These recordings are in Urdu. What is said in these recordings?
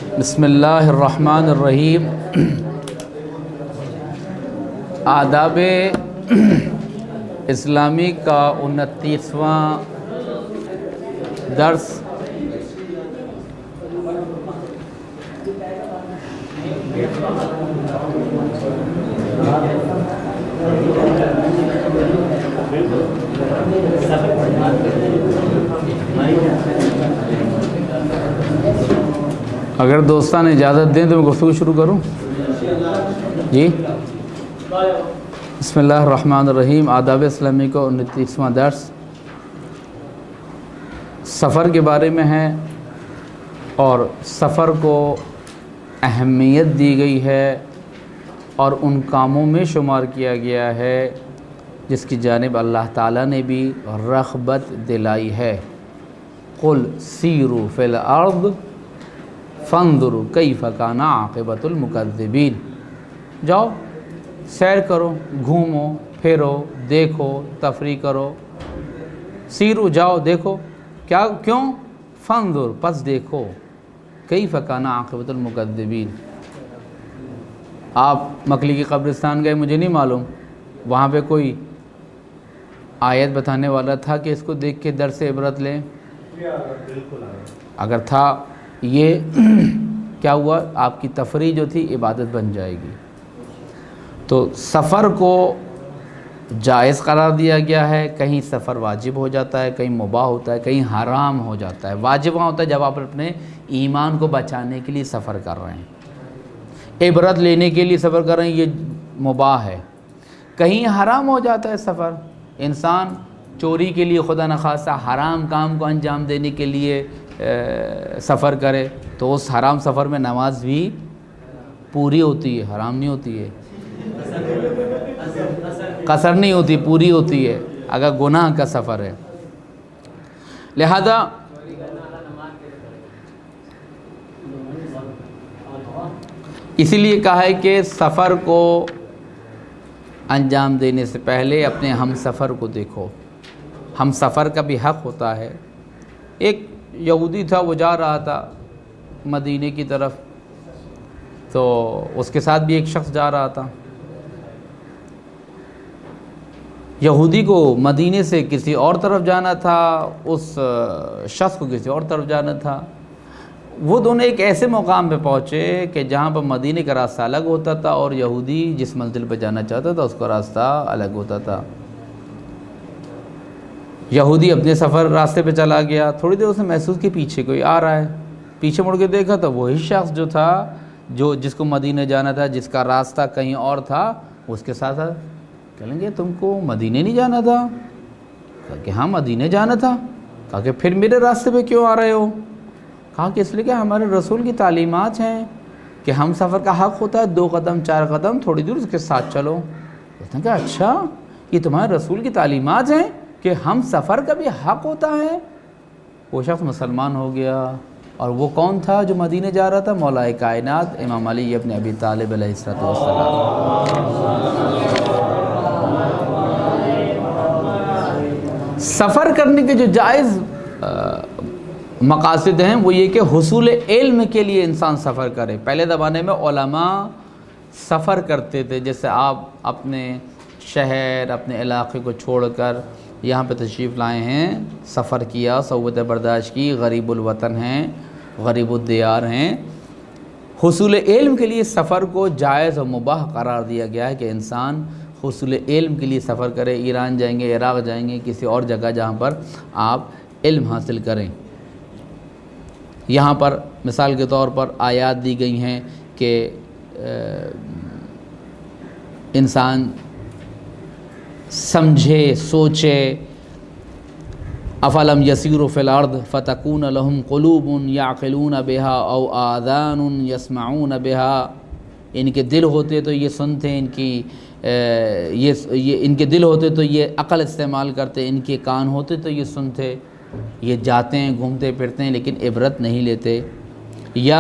بسم اللہ الرحمن الرحیم۔ آداب اسلامی کا 29واں درس اگر دوستان اجازت دیں تو میں گفتگو شروع کروں جی۔ بسم اللہ الرحمن الرحیم۔ آداب اسلامی کا 29واں درس سفر کے بارے میں ہے، اور سفر کو اہمیت دی گئی ہے اور ان کاموں میں شمار کیا گیا ہے جس کی جانب اللہ تعالیٰ نے بھی رغبت دلائی ہے۔ قل سیروا فی الارض فانظروا کیف کان عاقبۃ المکذبین۔ جاؤ سیر کرو، گھومو پھرو، دیکھو، تفریح کرو۔ سیرو جاؤ دیکھو، کیوں؟ فانظر پس دیکھو، کیف کان عاقبۃ المکذبین۔ آپ مکلی کی قبرستان گئے، مجھے نہیں معلوم وہاں پہ کوئی آیت بتانے والا تھا کہ اس کو دیکھ کے درس عبرت لیں؟ اگر تھا، یہ کیا ہوا؟ آپ کی تفریح جو تھی عبادت بن جائے گی۔ تو سفر کو جائز قرار دیا گیا ہے، کہیں سفر واجب ہو جاتا ہے، کہیں مباح ہوتا ہے، کہیں حرام ہو جاتا ہے۔ واجب وہاں ہوتا ہے جب آپ اپنے ایمان کو بچانے کے لیے سفر کر رہے ہیں، عبرت لینے کے لیے سفر کر رہے ہیں، یہ مباح ہے۔ کہیں حرام ہو جاتا ہے سفر، انسان چوری کے لیے خدا نخواستہ حرام کام کو انجام دینے کے لیے سفر کرے تو اس حرام سفر میں نماز بھی پوری ہوتی ہے، حرام نہیں ہوتی ہے، قصر نہیں ہوتی، پوری ہوتی ہے اگر گناہ کا سفر ہے۔ لہذا اسی لیے کہا ہے کہ سفر کو انجام دینے سے پہلے اپنے ہم سفر کو دیکھو۔ ہم سفر کا بھی حق ہوتا ہے۔ ایک یہودی تھا، وہ جا رہا تھا مدینے کی طرف، تو اس کے ساتھ بھی ایک شخص جا رہا تھا۔ یہودی کو مدینے سے کسی اور طرف جانا تھا، اس شخص کو کسی اور طرف جانا تھا۔ وہ دونوں ایک ایسے مقام پہ پہنچے کہ جہاں پر مدینے کا راستہ الگ ہوتا تھا اور یہودی جس منزل پہ جانا چاہتا تھا اس کا راستہ الگ ہوتا تھا۔ یہودی اپنے سفر راستے پہ چلا گیا، تھوڑی دیر اس نے محسوس کی پیچھے کوئی آ رہا ہے، پیچھے مڑ کے دیکھا تو وہی شخص جو تھا جس کو مدینے جانا تھا، جس کا راستہ کہیں اور تھا، اس کے ساتھ کہیں گے تم کو مدینے نہیں جانا تھا؟ کہا کہ ہاں مدینے جانا تھا۔ کہا کہ پھر میرے راستے پہ کیوں آ رہے ہو؟ کہا کہ اس لیے کہ ہمارے رسول کی تعلیمات ہیں کہ ہم سفر کا حق ہوتا ہے 2 قدم 4 قدم تھوڑی دور اس کے ساتھ چلو۔ اس نے کہا اچھا یہ تمہارے رسول کی تعلیمات ہیں کہ ہم سفر کا بھی حق ہوتا ہے؟ وہ شخص مسلمان ہو گیا۔ اور وہ کون تھا جو مدینے جا رہا تھا؟ مولا کائنات امام علی ابن ابی طالب علیہ السلام۔ سفر کرنے کے جو جائز مقاصد ہیں وہ یہ کہ حصول علم کے لیے انسان سفر کرے۔ پہلے زمانے میں علماء سفر کرتے تھے، جیسے آپ اپنے شہر اپنے علاقے کو چھوڑ کر یہاں پہ تشریف لائے ہیں، سفر کیا، صعوبت برداشت کی، غریب الوطن ہیں، غریب الدیار ہیں۔ حصول علم کے لیے سفر کو جائز و مباح قرار دیا گیا ہے کہ انسان حصول علم کے لیے سفر کرے، ایران جائیں گے، عراق جائیں گے، کسی اور جگہ جہاں پر آپ علم حاصل کریں۔ یہاں پر مثال کے طور پر آیات دی گئی ہیں کہ انسان سمجھے، سوچے۔ افلم یسیروا فی الارض فتکون لهم قلوب یعقلون بها او آذان یسمعون بها۔ ان کے دل ہوتے تو یہ سنتے، ان کے دل ہوتے تو یہ عقل استعمال کرتے، ان کے کان ہوتے تو یہ سنتے۔ یہ جاتے ہیں، گھومتے پھرتے ہیں لیکن عبرت نہیں لیتے۔ یا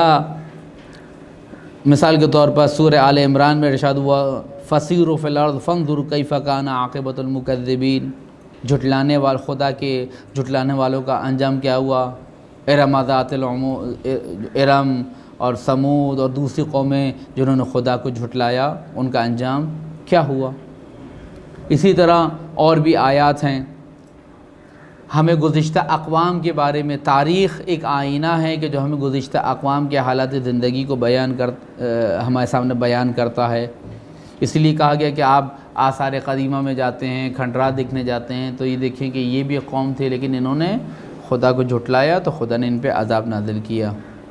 مثال کے طور پر سورہ آل عمران میں ارشاد ہوا فسیروا فی الارض فانظروا کیف کان عاقبۃ المکذبین، جھٹلانے والے خدا کے جھٹلانے والوں کا انجام کیا ہوا۔ ارم ذات العمود، ارم اور سمود اور دوسری قومیں جنہوں نے خدا کو جھٹلایا، ان کا انجام کیا ہوا۔ اسی طرح اور بھی آیات ہیں۔ ہمیں گزشتہ اقوام کے بارے میں، تاریخ ایک آئینہ ہے کہ جو ہمیں گزشتہ اقوام کے حالات زندگی کو ہمارے سامنے بیان کرتا ہے۔ اس لیے کہا گیا کہ آپ آثار قدیمہ میں جاتے ہیں، کھنڈرات دیکھنے جاتے ہیں تو یہ دیکھیں کہ یہ بھی قوم تھے لیکن انہوں نے خدا کو جھٹلایا تو خدا نے ان پہ عذاب نازل کیا۔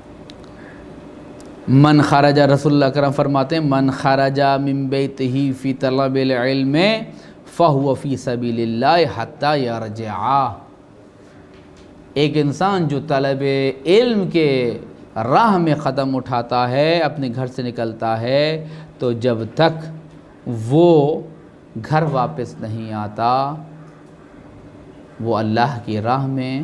من خرج، رسول اللہ کرم فرماتے ہیں من خرج من بیتہ فی طلب العلم فہو فی سبیل اللہ حتی یرجع۔ ایک انسان جو طلب علم کے راہ میں قدم اٹھاتا ہے، اپنے گھر سے نکلتا ہے، تو جب تک وہ گھر واپس نہیں آتا وہ اللہ کی راہ میں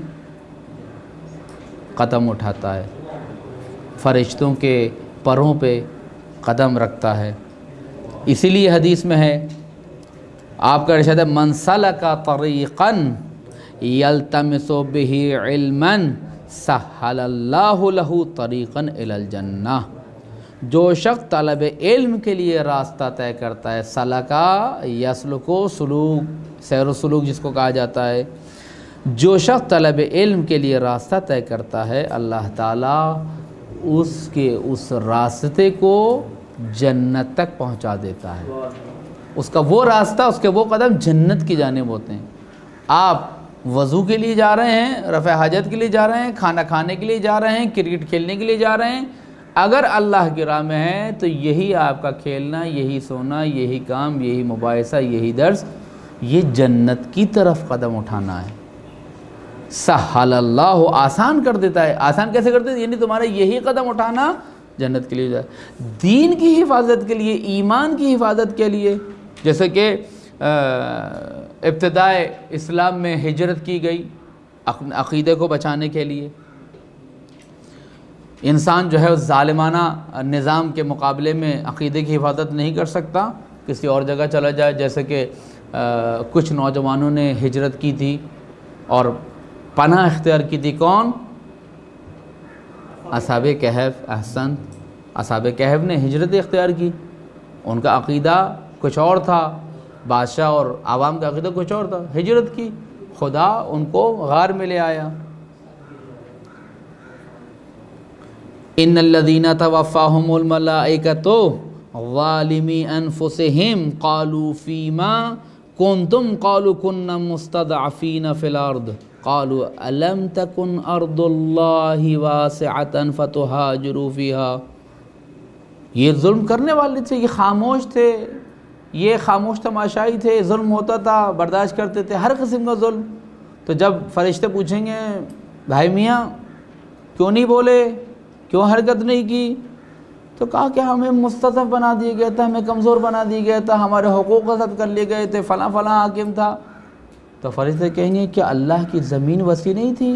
قدم اٹھاتا ہے، فرشتوں کے پروں پہ قدم رکھتا ہے۔ اسی لیے حدیث میں ہے، آپ کا ارشاد ہے من سلک طریقا یلتمس بہ علما سہل اللہ لہ طریقا الی الجنہ۔ جو شخص طلب علم کے لیے راستہ طے کرتا ہے، سلکا یسلکو، سلوک، سیر و سلوک جس کو کہا جاتا ہے، جو شخص طلب علم کے لیے راستہ طے کرتا ہے، اللہ تعالیٰ اس راستے کو جنت تک پہنچا دیتا ہے۔ اس کا وہ راستہ، اس کے وہ قدم جنت کی جانب ہوتے ہیں۔ آپ وضو کے لیے جا رہے ہیں، رفع حاجت کے لیے جا رہے ہیں، کھانا کھانے کے لیے جا رہے ہیں، کرکٹ کھیلنے کے لیے جا رہے ہیں، اگر اللہ کی راہ میں ہے تو یہی آپ کا کھیلنا، یہی سونا، یہی کام، یہی مباحثہ، یہی درس، یہ جنت کی طرف قدم اٹھانا ہے۔ سہل اللہ، آسان کر دیتا ہے۔ آسان کیسے کرتے ہیں؟ یعنی تمہارا یہی قدم اٹھانا جنت کے لیے جائے، دین کی حفاظت کے لیے، ایمان کی حفاظت کے لیے۔ جیسے کہ ابتدائے اسلام میں ہجرت کی گئی عقیدے کو بچانے کے لیے۔ انسان جو ہے اس ظالمانہ نظام کے مقابلے میں عقیدے کی حفاظت نہیں کر سکتا، کسی اور جگہ چلا جائے۔ جیسے کہ کچھ نوجوانوں نے ہجرت کی تھی اور پناہ اختیار کی تھی، کون؟ اصحاب کہف۔ احسن، اصحاب کہف نے ہجرت اختیار کی، ان کا عقیدہ کچھ اور تھا، بادشاہ اور عوام کا عقیدہ کچھ اور تھا، ہجرت کی، خدا ان کو غار میں لے آیا۔ ان الذین توفاہم الملائکۃ ظالمی انفسہم قالوا فیما کنتم قالوا کنا مستضعفین فی الارض قالوا الم تکن ارض اللہ واسعۃ فتہاجروا فیہا۔ یہ ظلم کرنے والے تھے، یہ خاموش تھے، یہ خاموش تماشائی تھے، ظلم ہوتا تھا، برداشت کرتے تھے ہر قسم کا ظلم۔ تو جب فرشتے پوچھیں گے بھائی میاں کیوں نہیں بولے، کیوں حرکت نہیں کی، تو کہا کہ ہمیں مستضعف بنا دیا گیا تھا، ہمیں کمزور بنا دیا گیا تھا، ہمارے حقوق غصب کر لیے گئے تھے، فلاں فلاں حاکم تھا۔ تو فرشتے کہیں گے کہ اللہ کی زمین وسیع نہیں تھی،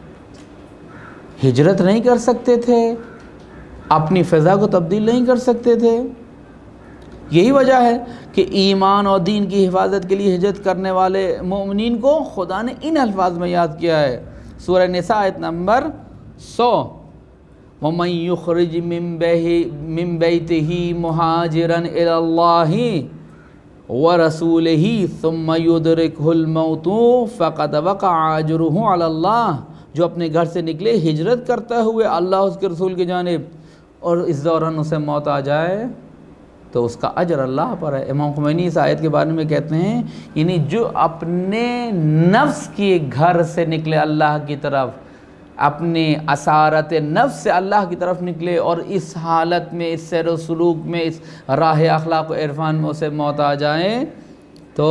ہجرت نہیں کر سکتے تھے، اپنی فضا کو تبدیل نہیں کر سکتے تھے؟ یہی وجہ ہے کہ ایمان اور دین کی حفاظت کے لیے ہجرت کرنے والے مومنین کو خدا نے ان الفاظ میں یاد کیا ہے۔ سورہ نساء آیت نمبر 100، وَمَن يُخْرِجْ مِن بَيْتِهِ مُهَاجِرًا إِلَى اللَّهِ وَرَسُولِهِ ثُمَّ يُدْرِكْهُ الْمَوْتُ فَقَدْ وَقَعَ أَجْرُهُ عَلَى اللَّهِ۔ جو اپنے گھر سے نکلے ہجرت کرتے ہوئے اللہ اس کے رسول کی جانب، اور اس دوران اسے موت آ جائے تو اس کا اجر اللہ پر ہے۔ امام خمینی اس آیت کے بارے میں کہتے ہیں، یعنی جو اپنے نفس کے گھر سے نکلے اللہ کی طرف، اپنے اسارت نفس سے اللہ کی طرف نکلے، اور اس حالت میں، اس سیر و سلوک میں، اس راہ اخلاق و عرفان میں اسے موت آ جائے تو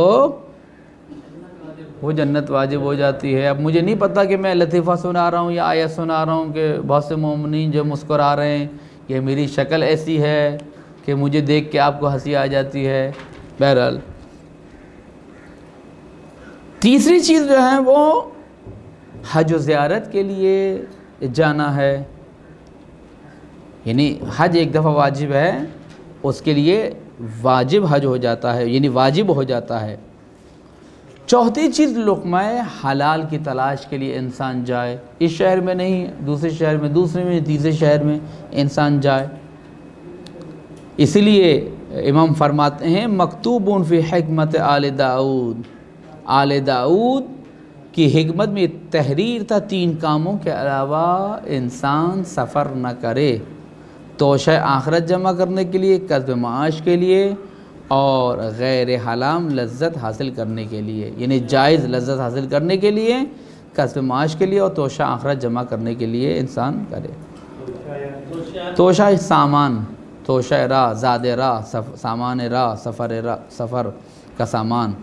وہ جنت واجب ہو جاتی ہے۔ اب مجھے نہیں پتہ کہ میں لطیفہ سنا رہا ہوں یا آیت سنا رہا ہوں کہ بہت سے مومنین جو مسکرا رہے ہیں، یہ میری شکل ایسی ہے کہ مجھے دیکھ کے آپ کو ہنسی آ جاتی ہے۔ بہرحال تیسری چیز جو ہے وہ حج و زیارت کے لیے جانا ہے، یعنی حج ایک دفعہ واجب ہے، اس کے لیے واجب حج ہو جاتا ہے، یعنی واجب ہو جاتا ہے۔ چوتھی چیز لقمہ حلال کی تلاش کے لیے انسان جائے، اس شہر میں نہیں، دوسرے شہر میں، دوسرے میں، تیسرے شہر میں انسان جائے۔ اسی لیے امام فرماتے ہیں مکتوب فی حکمت آل داؤد، آل داؤد کی حکمت میں تحریر تھا 3 کاموں کے علاوہ انسان سفر نہ کرے، توشہ آخرت جمع کرنے کے لیے، کسب معاش کے لیے، اور غیر حرام لذت حاصل کرنے کے لیے، یعنی جائز لذت حاصل کرنے کے لیے، کسب معاش کے لیے، اور توشہ آخرت جمع کرنے کے لیے انسان کرے۔ توشہ سامان، توشہ راہ، زاد راہ، سامان راہ، سفر کا سامان۔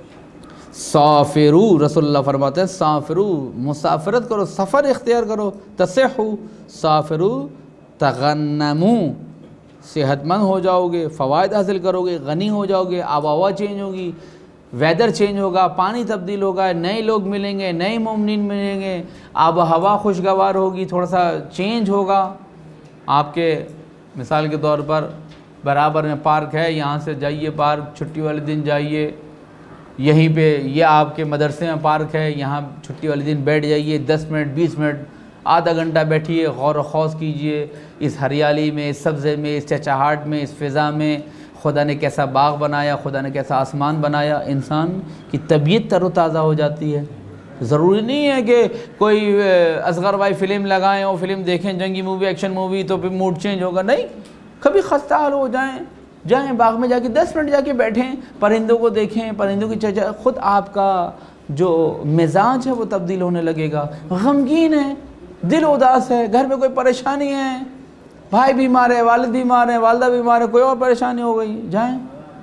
سافرو، رسول اللہ فرماتے ہیں سافرو، مسافرت کرو، سفر اختیار کرو، تصحو، سافرو، تغنمو، صحت مند ہو جاؤ گے، فوائد حاصل کرو گے، غنی ہو جاؤ گے، آب و ہوا چینج ہوگی، ویدر چینج ہوگا، پانی تبدیل ہوگا، نئے لوگ ملیں گے، نئے مومنین ملیں گے، آب و ہوا خوشگوار ہوگی، تھوڑا سا چینج ہوگا۔ آپ کے مثال کے طور پر برابر میں پارک ہے، یہاں سے جائیے پارک، چھٹی والے دن جائیے، یہیں پہ یہ آپ کے مدرسے میں پارک ہے، یہاں چھٹی والے دن بیٹھ جائیے، 10 منٹ 20 منٹ آدھا گھنٹہ بیٹھیے، غور و خوض کیجئے اس ہریالی میں، اس سبزے میں، اس چہچہاہٹ میں، اس فضا میں، خدا نے کیسا باغ بنایا، خدا نے کیسا آسمان بنایا، انسان کی طبیعت تر و تازہ ہو جاتی ہے۔ ضروری نہیں ہے کہ کوئی اصغر بھائی فلم لگائیں اور فلم دیکھیں، جنگی مووی، ایکشن مووی، تو پھر موڈ چینج ہوگا، نہیں، کبھی خستہ حال ہو جائیں باغ میں جا کے 10 منٹ جا کے بیٹھیں، پرندوں کو دیکھیں، پرندوں کی چہچہاہٹ، خود آپ کا جو مزاج ہے وہ تبدیل ہونے لگے گا۔ غمگین ہے، دل اداس ہے، گھر میں کوئی پریشانی ہے، بھائی بیمار ہے، والد بیمار ہے، والدہ بیمار ہے، کوئی اور پریشانی ہو گئی، جائیں۔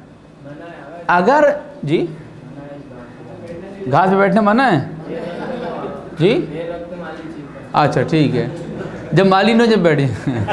اگر جی گھاس پہ بیٹھنے منع ہے جی، اچھا ٹھیک ہے، جب مالی نو جب بیٹھے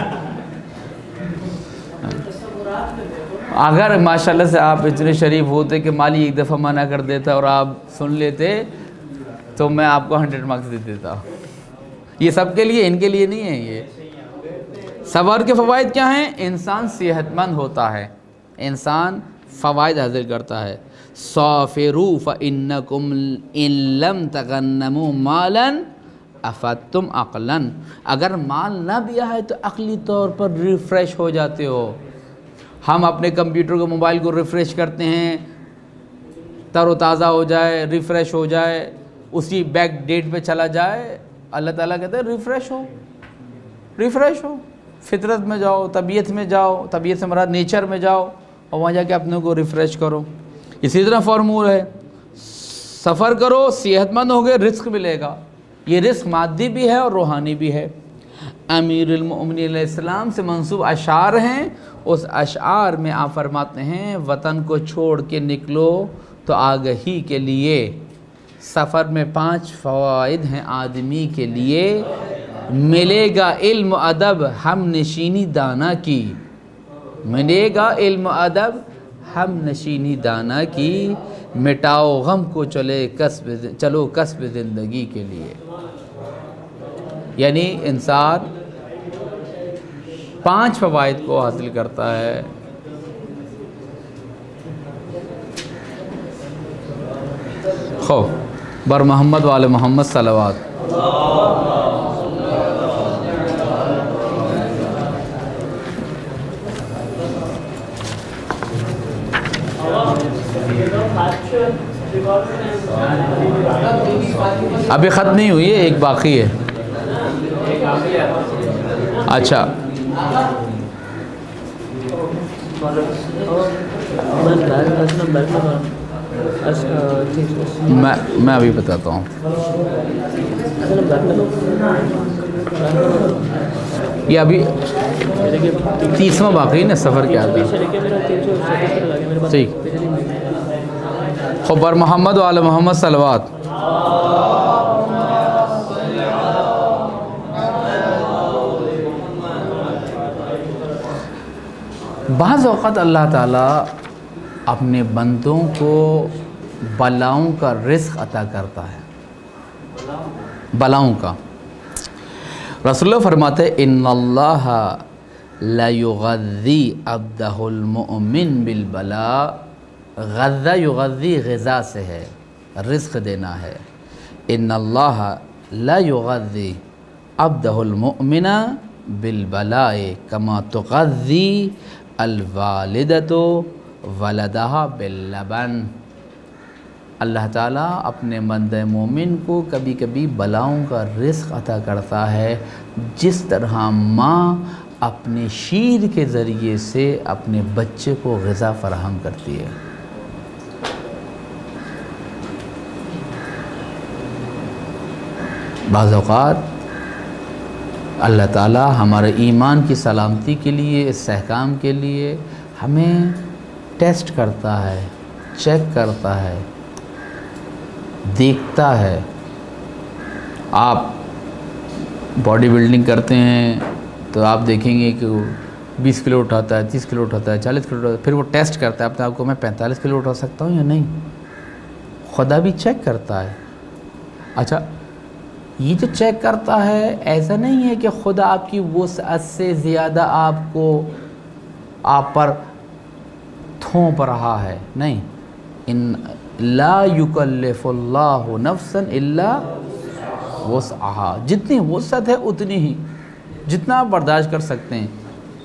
اگر ماشاءاللہ سے آپ اتنے شریف ہوتے کہ مالی ایک دفعہ منع کر دیتا اور آپ سن لیتے تو میں آپ کو 100 مارکس دے دیتا۔ یہ سب کے لیے، ان کے لیے نہیں ہے۔ یہ صبر کے فوائد کیا ہیں؟ انسان صحت مند ہوتا ہے، انسان فوائد حاصل کرتا ہے۔ صافروا فإنکم ان لم تغنموا مالا افدتم عقلا، اگر مال نہ بھی آئے تو عقلی طور پر ریفریش ہو جاتے ہو۔ ہم اپنے کمپیوٹر کو، موبائل کو ریفریش کرتے ہیں، تر و تازہ ہو جائے، ریفریش ہو جائے، اسی بیک ڈیٹ پہ چلا جائے، اللہ تعالیٰ کہتے ہیں ریفریش ہو، فطرت میں جاؤ، طبیعت میں جاؤ، طبیعت سے مراد نیچر میں جاؤ، اور وہاں جا کے اپنے کو ریفریش کرو۔ اسی طرح فارمول ہے، سفر کرو، صحت مند ہوگے، رزق ملے گا۔ یہ رزق مادی بھی ہے اور روحانی بھی ہے۔ امیر المؤمنین علیہ السلام سے منسوب اشعار ہیں، اس اشعار میں آپ فرماتے ہیں وطن کو چھوڑ کے نکلو تو آگہی کے لیے، سفر میں 5 فوائد ہیں آدمی کے لیے، ملے گا علم و ادب ہم نشینی دانا کی، ملے گا علم و ادب ہم نشینی دانا کی، مٹاؤ غم کو چلو کسب زندگی کے لیے۔ یعنی انسان 5 فوائد کو حاصل کرتا ہے۔ خو بر محمد وآل محمد صلوات۔ ابھی ختم نہیں ہوئی ہے، ایک باقی ہے۔ اچھا میں ابھی بتاتا ہوں۔ یہ ابھی 30واں باقی نا، سفر کیا تھا؟ ٹھیک، خبر محمد وعلی محمد صلوات۔ بعض اوقات اللہ تعالیٰ اپنے بندوں کو بلاؤں کا رزق عطا کرتا ہے، بلاؤں کا۔ رسول اللہ فرماتے ہیں ان اللہ لا یغذی عبدہ المؤمن بالبلاء، غذا یغذی غذا سے ہے، رزق دینا ہے۔ ان اللہ لا یغذی عبدہ المؤمن بالبلاء کما تغذی الوالدۃ ولدہا باللبن۔ اللہ تعالیٰ اپنے بندہ مومن کو کبھی کبھی بلاؤں کا رزق عطا کرتا ہے، جس طرح ماں اپنے شیر کے ذریعے سے اپنے بچے کو غذا فراہم کرتی ہے۔ بعض اوقات اللہ تعالیٰ ہمارے ایمان کی سلامتی کے لیے، استحکام کے لیے ہمیں ٹیسٹ کرتا ہے، چیک کرتا ہے، دیکھتا ہے۔ آپ باڈی بلڈنگ کرتے ہیں تو آپ دیکھیں گے کہ وہ 20 کلو اٹھاتا ہے، 30 کلو اٹھاتا ہے، 40 کلو اٹھاتا ہے، پھر وہ ٹیسٹ کرتا ہے اپنے آپ کو، میں 45 کلو اٹھا سکتا ہوں یا نہیں۔ خدا بھی چیک کرتا ہے۔ اچھا، یہ جو چیک کرتا ہے، ایسا نہیں ہے کہ خدا آپ کی وسعت سے زیادہ آپ پر تھوپ رہا ہے، نہیں۔ ان لا یکلف اللہ نفسا الا وسعها، جتنی وسعت ہے اتنی ہی، جتنا آپ برداشت کر سکتے ہیں۔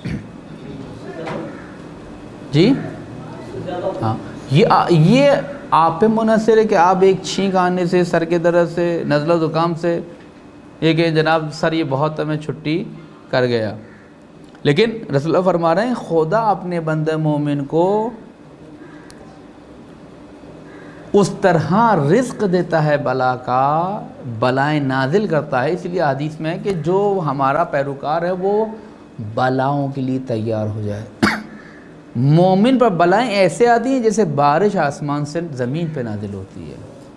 جی ہاں، یہ آپ پہ منحصر ہے کہ آپ ایک چھینک آنے سے، سر کے درد سے، نزلہ زکام سے یہ کہ جناب سر یہ بہت ہے، میں چھٹی کر گیا۔ لیکن رسول اللہ فرما رہے ہیں خدا اپنے بندہ مومن کو اس طرح رزق دیتا ہے بلا کا، بلائیں نازل کرتا ہے۔ اس لیے حدیث میں ہے کہ جو ہمارا پیروکار ہے وہ بلاؤں کے لیے تیار ہو جائے۔ مومن پر بلائیں ایسے آتی ہیں جیسے بارش آسمان سے زمین پہ نازل ہوتی ہے۔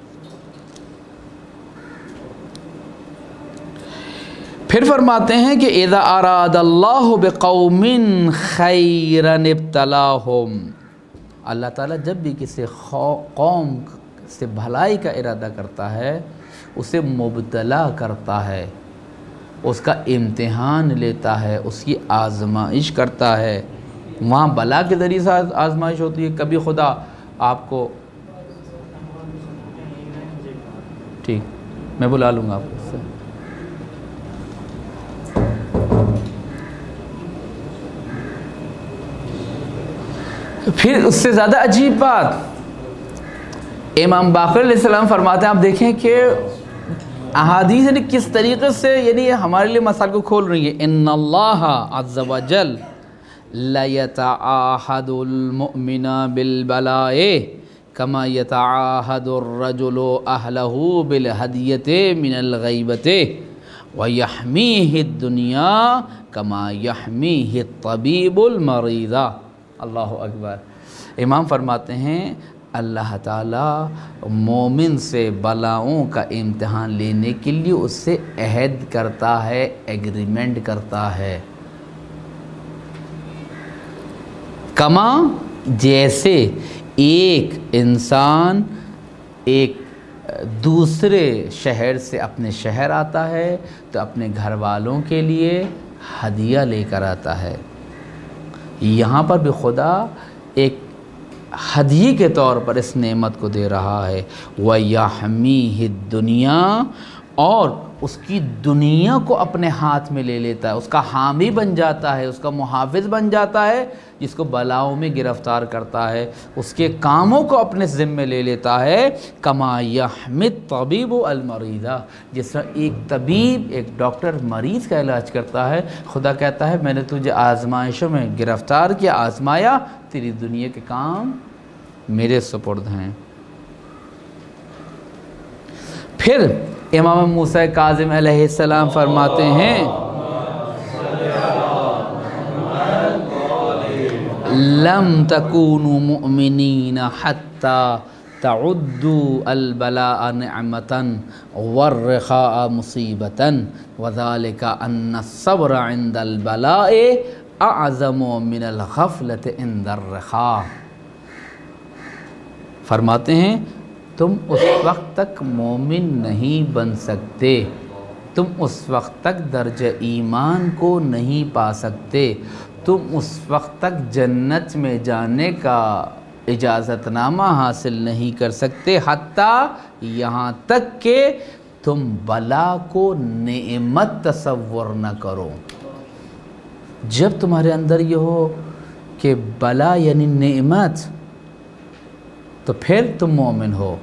پھر فرماتے ہیں کہ اذا اراد اللہ بقوم خیرا ابتلاہم، اللہ تعالیٰ جب بھی کسی قوم سے بھلائی کا ارادہ کرتا ہے اسے مبتلا کرتا ہے، اس کا امتحان لیتا ہے، اس کی آزمائش کرتا ہے۔ وہاں بلا کے ذریعے سے آزمائش ہوتی ہے۔ کبھی خدا آپ کو، ٹھیک میں بلا لوں گا آپ کو۔ پھر اس سے زیادہ عجیب بات امام باقر علیہ السلام فرماتے ہیں، آپ دیکھیں کہ احادیث یعنی کس طریقے سے یعنی ہمارے لیے مسائل کو کھول رہی ہے۔ ان اللہ عز وجل لَيَتَعَاهَدُ الْمُؤْمِنَ بِالْبَلَاءِ كَمَا يَتَعَاهَدُ الرَّجُلُ أَهْلَهُ بِالْهَدِيَّةِ مِنَ الْغَيْبَةِ وَيَحْمِيهِ الدُّنْيَا كَمَا يَحْمِيهِ الطَّبِيبُ الْمَرِيضَ۔ اللہ اکبر۔ امام فرماتے ہیں اللہ تعالیٰ مومن سے بلاؤں کا امتحان لینے کے لیے اس سے عہد کرتا ہے، ایگریمنٹ کرتا ہے۔ کما جیسے ایک انسان ایک دوسرے شہر سے اپنے شہر آتا ہے تو اپنے گھر والوں کے لیے ہدیہ لے کر آتا ہے، یہاں پر بھی خدا ایک ہدیے کے طور پر اس نعمت کو دے رہا ہے۔ وَيَحْمِيهِ الدُّنْيَا، اور اس کی دنیا کو اپنے ہاتھ میں لے لیتا ہے، اس کا حامی بن جاتا ہے، اس کا محافظ بن جاتا ہے، جس کو بلاؤں میں گرفتار کرتا ہے، اس کے کاموں کو اپنے ذمے لے لیتا ہے۔ کما یحمی الطبیب المریض، جس طرح ایک طبیب، ایک ڈاکٹر مریض کا علاج کرتا ہے، خدا کہتا ہے میں نے تجھے آزمائشوں میں گرفتار کیا، آزمایا، تیری دنیا کے کام میرے سپرد ہیں۔ پھر امام موسیٰ کاظم علیہ السلام فرماتے ہیں لم تکونوا مؤمنین حتی تعدوا البلاء نعمتا والرخاء مصیبتا وذلك ان الصبر عند البلاء اعظم من الغفلة عند الرخاء۔ فرماتے ہیں تم اس وقت تک مومن نہیں بن سکتے، تم اس وقت تک درجہ ایمان کو نہیں پا سکتے، تم اس وقت تک جنت میں جانے کا اجازت نامہ حاصل نہیں کر سکتے حتیٰ یہاں تک کہ تم بلا کو نعمت تصور نہ کرو۔ جب تمہارے اندر یہ ہو کہ بلا یعنی نعمت، تو پھر تم مومن ہو۔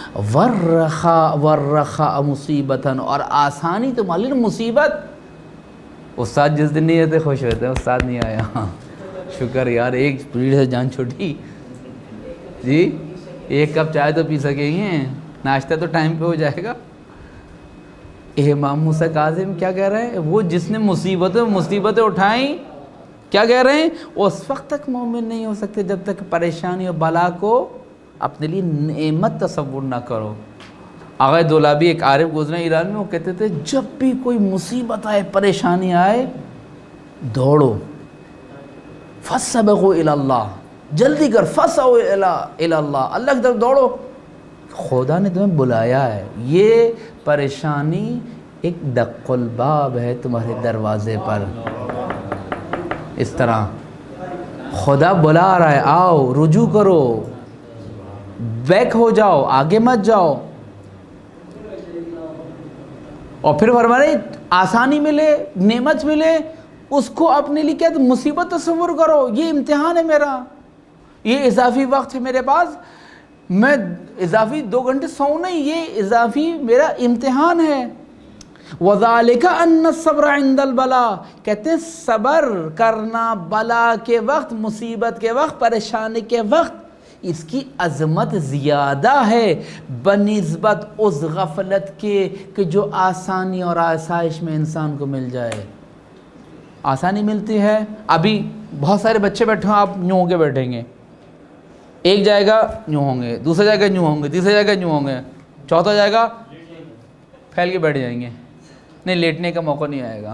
والرخاء مصیبتاً، اور آسانی تمہارے لیے مصیبت۔ استاد جس دن نہیں آتے خوش ہوتے ہیں، استاد نہیں آیا، شکر یار ایک پیریڈ سے جان چھوٹی، جی ایک کپ چائے تو پی سکیں گے، ناشتہ تو ٹائم پہ ہو جائے گا۔ امام موسیٰ کاظم کیا کہہ رہے ہیں؟ وہ جس نے مصیبتیں اٹھائیں، کیا کہہ رہے ہیں؟ اس وقت تک مومن نہیں ہو سکتے جب تک پریشانی اور بلا کو اپنے لیے نعمت تصور نہ کرو۔ آغا دولابی ایک عارف گزرے ایران میں، وہ کہتے تھے جب بھی کوئی مصیبت آئے، پریشانی آئے، دوڑو، فَسَبِقُوا إِلَى اللَّهِ، جلدی کر، فَسَعُوا إِلَى اللَّهِ، اللہ کی طرف دوڑو، خدا نے تمہیں بلایا ہے۔ یہ پریشانی ایک دق الباب ہے تمہارے دروازے پر، اس طرح خدا بلا رہا ہے، آؤ رجوع کرو، بیک ہو جاؤ، آگے مت جاؤ۔ اور پھر فرما رہے آسانی ملے، نعمت ملے، اس کو اپنے لیے کہتے مصیبت تصور کرو، یہ امتحان ہے میرا، یہ اضافی وقت ہے میرے پاس، میں اضافی 2 گھنٹے سوؤں نہیں، یہ اضافی میرا امتحان ہے۔ وَذَلِكَ أَنَّ الصَّبْرَ عِنْدَ الْبَلَا، کہتے ہیں صبر کرنا بلا کے وقت، مصیبت کے وقت، پریشانی کے وقت، اس کی عظمت زیادہ ہے بنسبت اس غفلت کے کہ جو آسانی اور آسائش میں انسان کو مل جائے۔ آسانی ملتی ہے، ابھی بہت سارے بچے بیٹھے ہیں، آپ یوں ہو کے بیٹھیں گے، ایک جائے گا یوں ہوں گے، دوسرا جائے گا یوں ہوں گے، تیسرا جائے گا یوں ہوں گے، چوتھا جائے گا پھیل کے بیٹھ جائیں گے، نہیں لیٹنے کا موقع نہیں آئے گا۔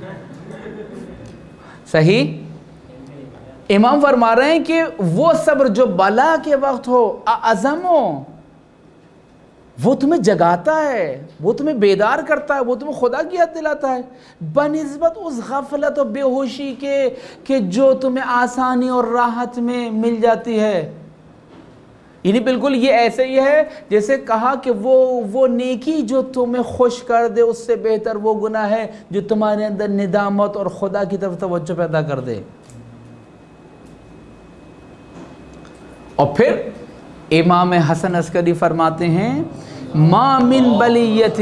صحیح؟ امام فرما رہے ہیں کہ وہ صبر جو بلا کے وقت ہو، اعظم ہو، وہ تمہیں جگاتا ہے، وہ تمہیں بیدار کرتا ہے، وہ تمہیں خدا کی یاد دلاتا ہے بنسبت اس غفلت اور بے ہوشی کے کہ جو تمہیں آسانی اور راحت میں مل جاتی ہے۔ یعنی بالکل یہ ایسے ہی ہے جیسے کہا کہ وہ نیکی جو تمہیں خوش کر دے اس سے بہتر وہ گناہ ہے جو تمہارے اندر ندامت اور خدا کی طرف توجہ پیدا کر دے۔ اور پھر امام حسن عسکری فرماتے ہیں ما من بلیت،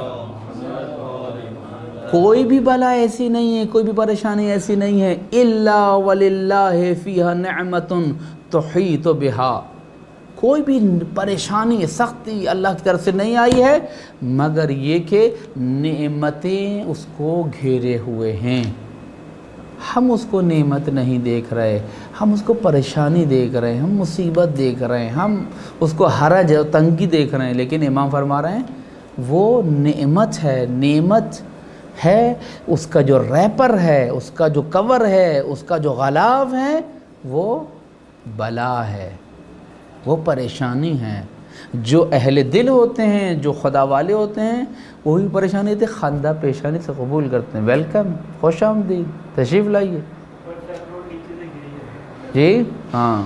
کوئی بھی بلا ایسی نہیں ہے، کوئی بھی پریشانی ایسی نہیں ہے، الا وللہ فیہا نعمت تحیط بہا، کوئی بھی پریشانی سختی اللہ کی طرف سے نہیں آئی ہے مگر یہ کہ نعمتیں اس کو گھیرے ہوئے ہیں۔ ہم اس کو نعمت نہیں دیکھ رہے، ہم اس کو پریشانی دیکھ رہے ہیں، ہم مصیبت دیکھ رہے ہیں، ہم اس کو حرج اور تنگی دیکھ رہے ہیں، لیکن امام فرما رہے ہیں وہ نعمت ہے، نعمت ہے، اس کا جو ریپر ہے، اس کا جو کور ہے، اس کا جو غلاف ہے وہ بلا ہے، وہ پریشانی ہے۔ جو اہل دل ہوتے ہیں، جو خدا والے ہوتے ہیں، وہی پریشانی تھے خندہ پیشانی سے قبول کرتے ہیں، ویلکم، خوش آمدید، تشریف لائیے، جی ہاں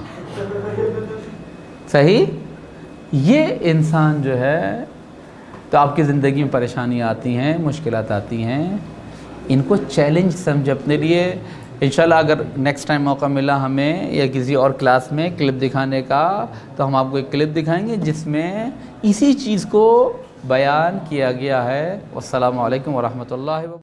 صحیح۔ یہ انسان جو ہے تو آپ کی زندگی میں پریشانیاں آتی ہیں، مشکلات آتی ہیں، ان کو چیلنج سمجھ اپنے لیے۔ انشاءاللہ اگر نیکسٹ ٹائم موقع ملا ہمیں یا کسی اور کلاس میں کلپ دکھانے کا تو ہم آپ کو ایک کلپ دکھائیں گے جس میں اسی چیز کو بیان کیا گیا ہے۔ والسلام علیکم ورحمۃ اللہ وبرکاتہ۔